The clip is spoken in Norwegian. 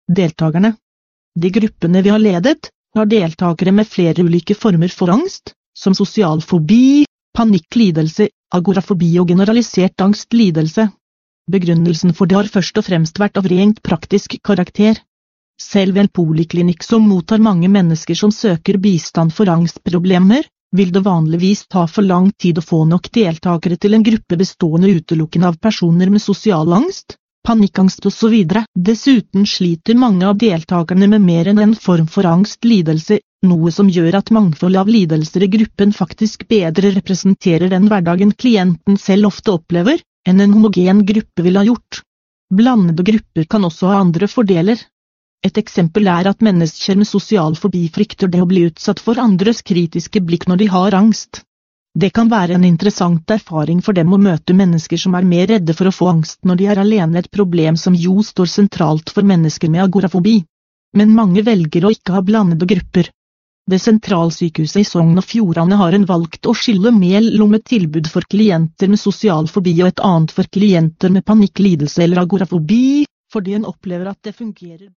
Deltakerne. De gruppene vi har ledet, har deltakere med flere ulike former for angst, som sosial fobi, panikklidelse, agorafobi og generalisert angstlidelse. Begrunnelsen for det har først og fremst vært av rent praktisk karakter. Selv ved en poliklinikk som mottar mange mennesker som søker bistand for angstproblemer, vil det vanligvis ta for lang tid å få nok deltakere til en gruppe bestående utelukkende av personer med sosial angst, panikkangst osv. Dessuten sliter mange av deltakerne med mer enn en form for angstlidelse, noe som gjør at mangfoldet av lidelser i gruppen faktisk bedre representerer den hverdagen klienten selv ofte opplever, enn en homogen gruppe ville ha gjort. Blandede grupper kan også ha andre fordeler. Et eksempel er at mennesker med sosial fobi frykter det å bli utsatt for andres kritiske blikk når de har angst. Det kan være en interessant erfaring for dem å møte mennesker som er mer redde for å få angst når de er alene, et problem som jo står sentralt for mennesker med agorafobi. Men mange velger å ikke ha blandede grupper. Det sentralsykehuset i Sogn og Fjordane har valgt å skille mellom et tilbud for klienter med sosial fobi og et annet for klienter med panikklidelse eller agorafobi, fordi en opplever at det fungerer.